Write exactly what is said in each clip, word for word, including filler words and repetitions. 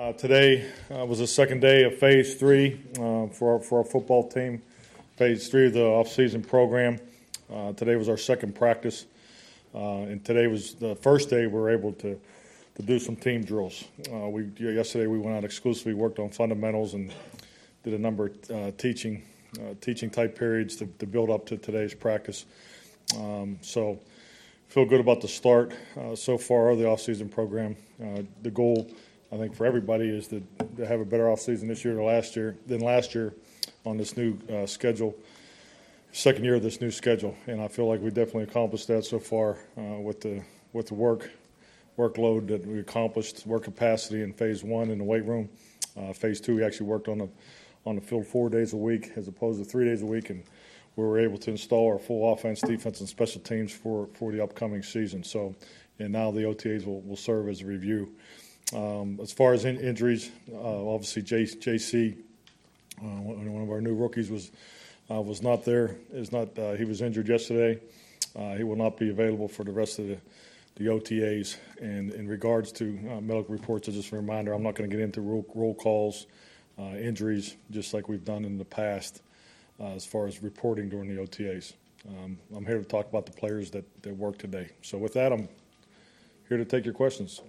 Uh, today uh, was the second day of Phase Three uh, for our, for our football team. Phase Three of the off-season program. Uh, today was our second practice, uh, and today was the first day we were able to to do some team drills. Uh, we yesterday we went out exclusively, worked on fundamentals, and did a number of uh, teaching uh, teaching type periods to, to build up to today's practice. Um, so. Feel good about the start uh, so far of the off-season program. Uh, the goal, I think, for everybody is to, to have a better off-season this year than last year than last year on this new uh, schedule, second year of this new schedule. And I feel like we definitely accomplished that so far uh, with the with the work workload that we accomplished, work capacity in phase one in the weight room. Uh, phase two, we actually worked on the on the field four days a week as opposed to three days a week, and we were able to install our full offense, defense, and special teams for, for the upcoming season. So, and now the O T As will, will serve as a review. Um, as far as in, injuries, uh, obviously J, JC, uh, one of our new rookies, was uh, was not there. Is not uh, he was injured yesterday. Uh, he will not be available for the rest of the, the O T As. And in regards to uh, medical reports, just a reminder, I'm not going to get into roll, roll calls, uh, injuries, just like we've done in the past. Uh, as far as reporting during the O T As. Um, I'm here to talk about the players that, that work today. So with that, I'm here to take your questions.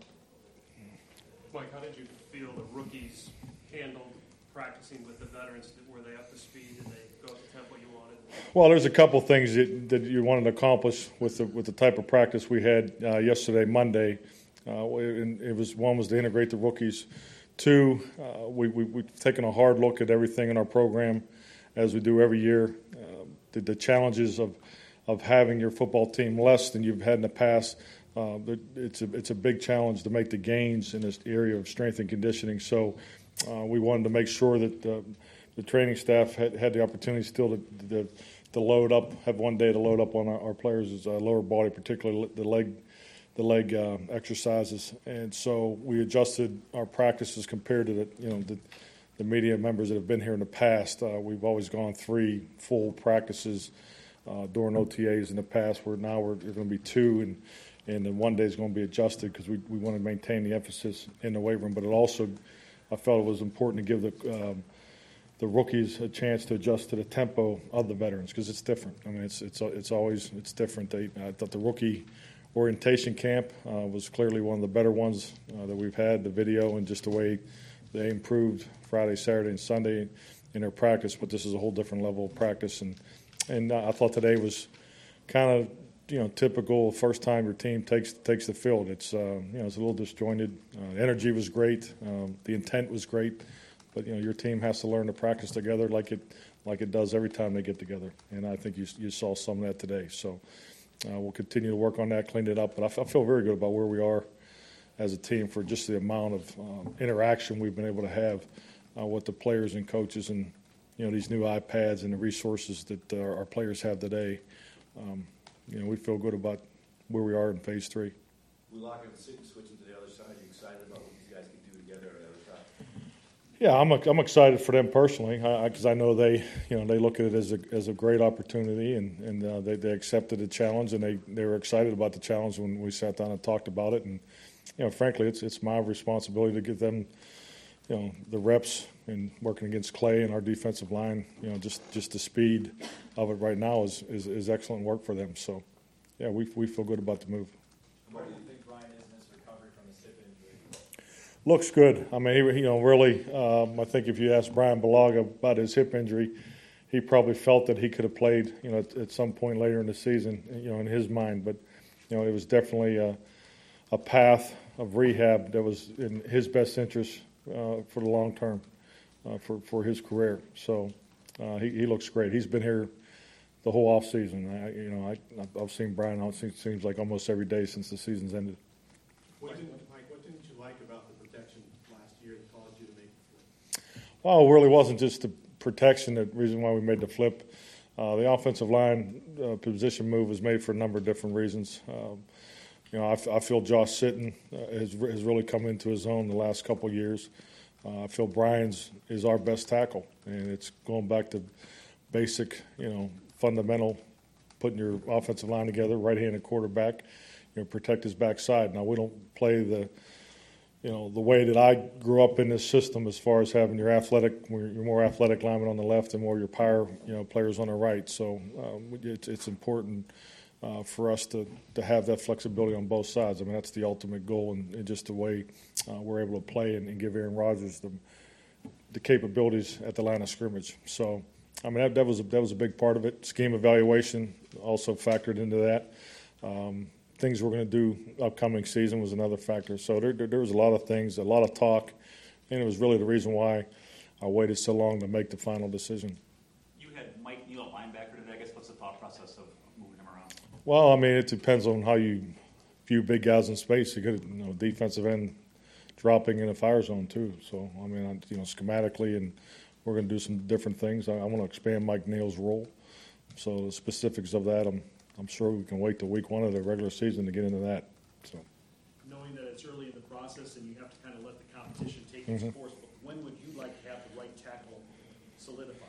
Mike, how did you feel the rookies handled practicing with the veterans? Were they up to speed? Did they go at the tempo you wanted? Well, there's a couple things that, that you wanted to accomplish with the, with the type of practice we had uh, yesterday, Monday. Uh, and it was one was to integrate the rookies. Two, uh, we, we, we've taken a hard look at everything in our program, as we do every year. Uh, the, the challenges of of having your football team less than you've had in the past, uh, it's a it's a big challenge to make the gains in this area of strength and conditioning. So uh, we wanted to make sure that uh, the training staff had, had the opportunity still to, to to load up, have one day to load up on our, our players' uh, lower body, particularly the leg the leg uh, exercises. And so we adjusted our practices compared to the you know the. the media members that have been here in the past. Uh, we've always gone three full practices uh, during O T As in the past, where now we're, we're going to be two, and and then one day is going to be adjusted because we, we want to maintain the emphasis in the weight room. But it also, I felt it was important to give the um, the rookies a chance to adjust to the tempo of the veterans because it's different. I mean, it's it's it's always it's different. They, I thought the rookie orientation camp uh, was clearly one of the better ones uh, that we've had. The video and just the way they improved Friday, Saturday, and Sunday in their practice, but this is a whole different level of practice. And and uh, I thought today was kind of you know typical first time your team takes takes the field. It's uh, you know it's a little disjointed. Uh, the energy was great, um, the intent was great, but you know your team has to learn to practice together like it like it does every time they get together. And I think you you saw some of that today. So uh, we'll continue to work on that, clean it up. But I, f- I feel very good about where we are as a team for just the amount of um, interaction we've been able to have uh, with the players and coaches, and you know these new iPads and the resources that uh, our players have today. Um, you know we feel good about where we are in phase three. We lock up and switching to the other side. Are you excited about what these guys can do together on the other side? Yeah, I'm I'm excited for them personally because I, I know they you know they look at it as a as a great opportunity, and and uh, they they accepted the challenge, and they they were excited about the challenge when we sat down and talked about it. And you know, frankly, it's it's my responsibility to give them, you know, the reps and working against Clay and our defensive line. You know, just, just the speed of it right now is, is, is excellent work for them. So, yeah, we we feel good about the move. Where do you think Brian is in his recovery from his hip injury? Looks good. I mean, he, you know, really, um, I think if you ask Brian Balaga about his hip injury, he probably felt that he could have played, you know, at, at some point later in the season, you know, in his mind. But, you know, it was definitely a, a path of rehab that was in his best interest uh, for the long term, uh, for, for his career. So uh, he, he looks great. He's been here the whole off season. I, you know, I, I've seen Brian. It seems like almost every day since the season's ended. What didn't, Mike, what didn't you like about the protection last year that caused you to make the flip? Well, it really wasn't just the protection. The reason why we made the flip. Uh, the offensive line uh, position move was made for a number of different reasons. Um, You know, I, f- I feel Josh Sitton uh, has, has really come into his own the last couple of years. Uh, I feel Brian's is our best tackle, and it's going back to basic, you know, fundamental, putting your offensive line together, right-handed quarterback, you know, protect his backside. Now, we don't play the you know, the way that I grew up in this system, as far as having your athletic, your more athletic linemen on the left and more your power, you know, players on the right. So um, it's, it's important uh, for us to, to have that flexibility on both sides. I mean, that's the ultimate goal, and, and just the way uh, we're able to play and, and give Aaron Rodgers the the capabilities at the line of scrimmage. So, I mean, that, that was a, that was a big part of it. Scheme evaluation also factored into that. Um, things we're going to do upcoming season was another factor. So there, there, there was a lot of things, a lot of talk, and it was really the reason why I waited so long to make the final decision. You had Mike Neal, linebacker today. I guess what's the thought process of moving him around? Well, I mean, it depends on how you view big guys in space. You get, you know, defensive end dropping in a fire zone too. So, I mean, you know, schematically, and we're going to do some different things. I, I want to expand Mike Neal's role. So the specifics of that, I'm I'm sure we can wait till week one of the regular season to get into that. So, Knowing that it's early in the process and you have to kind of let the competition take its Mm-hmm. course, but when would you like to have the right tackle solidified?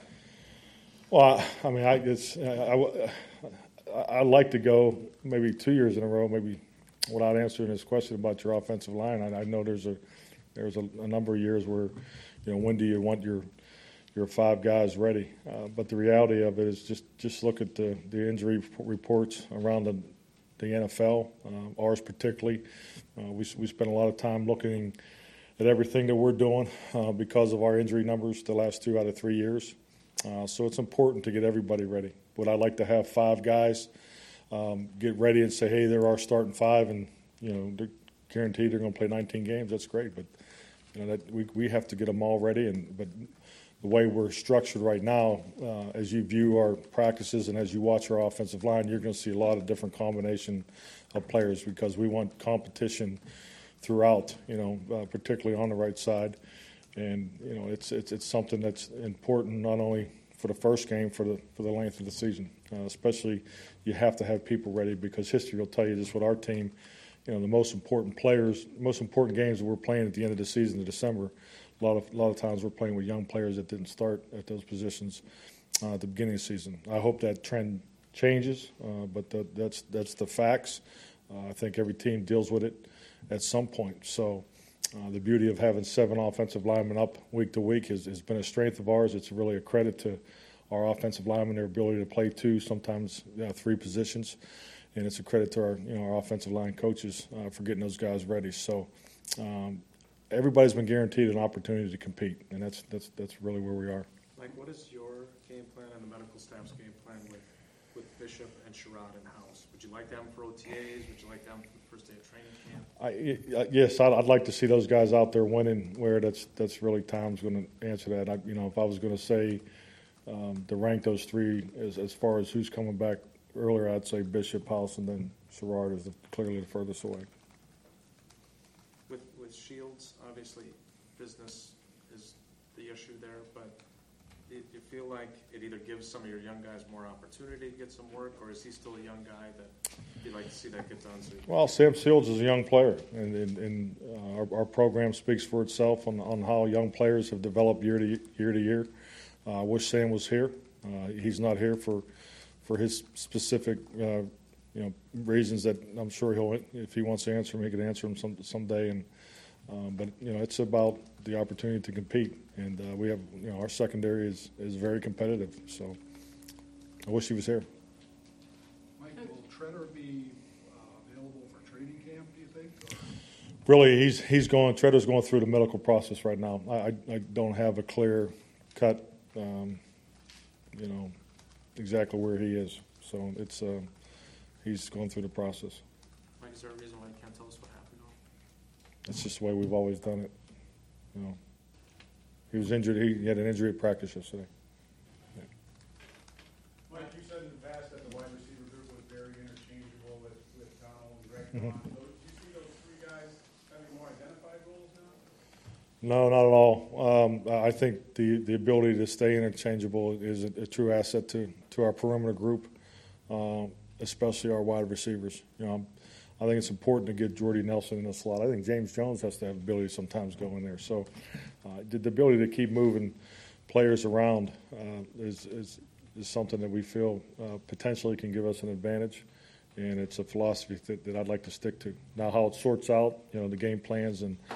well, I, I mean, I it's I, I, I like to go maybe two years in a row, maybe without answering this question about your offensive line. I, I know there's a there's a, a number of years where, you know, when do you want your your five guys ready? Uh, but the reality of it is just, just look at the, the injury reports around the, the N F L, uh, ours particularly. Uh, we we spent a lot of time looking at everything that we're doing uh, because of our injury numbers the last two out of three years. Uh, so it's important to get everybody ready. Would I like to have five guys um, get ready and say, hey, they're our starting five, and you know they're guaranteed they're going to play nineteen games? That's great, but you know that we we have to get them all ready. And but the way we're structured right now, uh, as you view our practices and as you watch our offensive line, you're going to see a lot of different combination of players because we want competition throughout, you know, uh, particularly on the right side. And, you know, it's, it's it's something that's important not only for the first game, for the for the length of the season. Uh, especially you have to have people ready because history will tell you just with our team, you know, the most important players, most important games that we're playing at the end of the season in December, A lot of a lot of times we're playing with young players that didn't start at those positions uh, at the beginning of the season. I hope that trend changes, uh, but the, that's that's the facts. Uh, I think every team deals with it at some point. So uh, the beauty of having seven offensive linemen up week to week has, has been a strength of ours. It's really a credit to our offensive linemen, their ability to play two, sometimes you know, three positions, and it's a credit to our you know our offensive line coaches uh, for getting those guys ready. So. Um, Everybody's been guaranteed an opportunity to compete, and that's that's that's really where we are. Mike, what is your game plan and the medical staff's game plan with, with Bishop and Sherrod in-house? Would you like them for O T As? Would you like them for the first day of training camp? I, yes, I'd, I'd like to see those guys out there winning. Where that's that's really Tom's going to answer that. I, you know, if I was going to say um, to rank those three as as far as who's coming back earlier, I'd say Bishop, House, and then Sherrod is the, clearly the furthest away. With, with Shields, obviously, business is the issue there, but do you feel like it either gives some of your young guys more opportunity to get some work, or is he still a young guy that you'd like to see that get done? So well, Sam Shields is a young player, and, and, and uh, our, our program speaks for itself on, on how young players have developed year to year. To year. Uh, I wish Sam was here. Uh, he's not here for for his specific uh, you know reasons that I'm sure he'll, if he wants to answer them, he can answer them some someday. And um, but you know, it's about the opportunity to compete, and uh, we have you know our secondary is is very competitive. So I wish he was here. Mike, will Treader be uh, available for training camp? Do you think? Or? Really, he's he's going. Treader's going through the medical process right now. I I, I don't have a clear cut, um, you know, exactly where he is. So it's. Uh, He's going through the process. Mike, is there a reason why you can't tell us what happened? That's just the way we've always done it. You know, he was injured. He, he had an injury at practice yesterday. Yeah. Mike, you said in the past that the wide receiver group was very interchangeable with, with Donald and Greg. Mm-hmm. So do you see those three guys having more identified roles now? No, not at all. Um, I think the, the ability to stay interchangeable is a, a true asset to, to our perimeter group. Um, especially our wide receivers. You know, I think it's important to get Jordy Nelson in the slot. I think James Jones has to have the ability to sometimes go in there. So uh, the, the ability to keep moving players around uh, is, is is something that we feel uh, potentially can give us an advantage, and it's a philosophy that, that I'd like to stick to. Now, how it sorts out, you know, the game plans and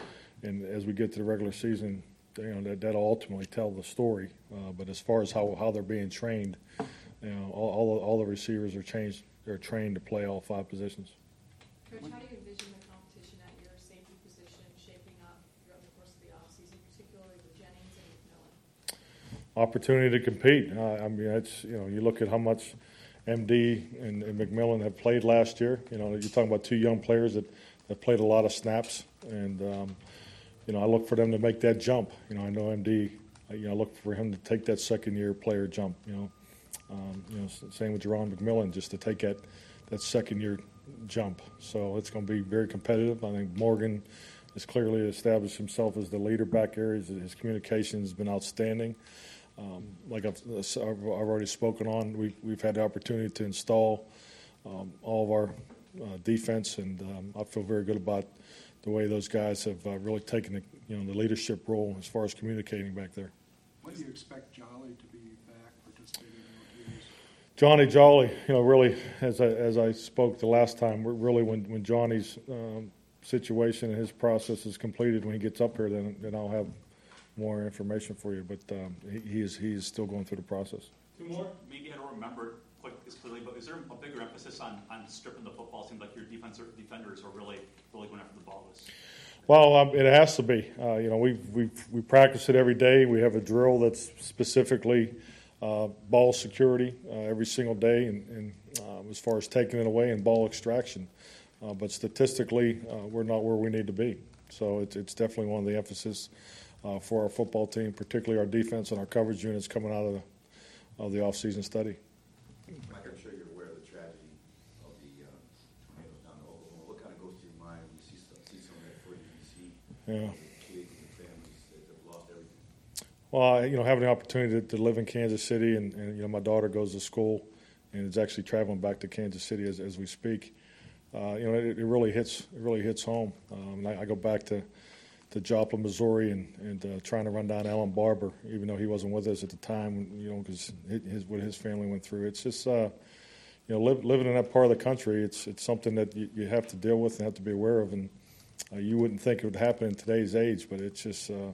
and as we get to the regular season, you know, that, that'll ultimately tell the story. Uh, but as far as how, how they're being trained, you know, all, all, all the receivers are changed, they're trained to play all five positions. Coach, how do you envision the competition at your safety position shaping up throughout the course of the offseason, particularly with Jennings and McMillan? Opportunity to compete. Uh, I mean, it's, you know, you look at how much M D and, and McMillan have played last year. You know, you're talking about two young players that have played a lot of snaps, and um, you know, I look for them to make that jump. You know, I know M D. You know, I look for him to take that second-year player jump. You know, um, you know, same with Jerron McMillan, just to take that that second-year jump. So it's going to be very competitive. I think Morgan has clearly established himself as the leader back areas. His communication has been outstanding. Um, like I've, I've already spoken on, we've, we've had the opportunity to install um, all of our uh, defense, and um, I feel very good about the way those guys have uh, really taken the, you know, the leadership role as far as communicating back there. When do you expect Jolly to be back participating in the games? Johnny Jolly, you know, really, as I, as I spoke the last time, we're really when, when Johnny's um, situation and his process is completed, when he gets up here, then, then I'll have more information for you. But um, he, he is he is still going through the process. Two more? Maybe I don't remember quite as clearly, but is there a bigger emphasis on, on stripping the football? It seems like your defense, defenders are really, really going after the ball. This. Well, um, it has to be. Uh, you know, we we we practice it every day. We have a drill that's specifically uh, ball security uh, every single day, and, and uh, as far as taking it away and ball extraction. Uh, but statistically, uh, we're not where we need to be. So it's it's definitely one of the emphasis uh, for our football team, particularly our defense and our coverage units coming out of the of the off-season study. Mike, I'm sure you're aware of the tragedy of the uh, tornadoes down in Oklahoma. What kind of goes through your mind when you see some, see some of that footage, you see Yeah. the kids and the families that have lost everything? Well, you know, having the opportunity to, to live in Kansas City, and, and you know, my daughter goes to school and is actually traveling back to Kansas City as, as we speak. Uh, you know, it, it really hits it really hits home. Um, and I, I go back to, to Joplin, Missouri, and, and uh, trying to run down Alan Barber, even though he wasn't with us at the time. You know, because his what his family went through. It's just uh, you know, live, living in that part of the country. It's it's something that you, you have to deal with and have to be aware of. And uh, you wouldn't think it would happen in today's age, but it's just. Uh,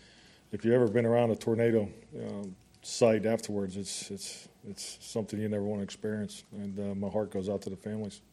If you've ever been around a tornado uh, site afterwards, it's it's it's something you never want to experience, and uh, my heart goes out to the families.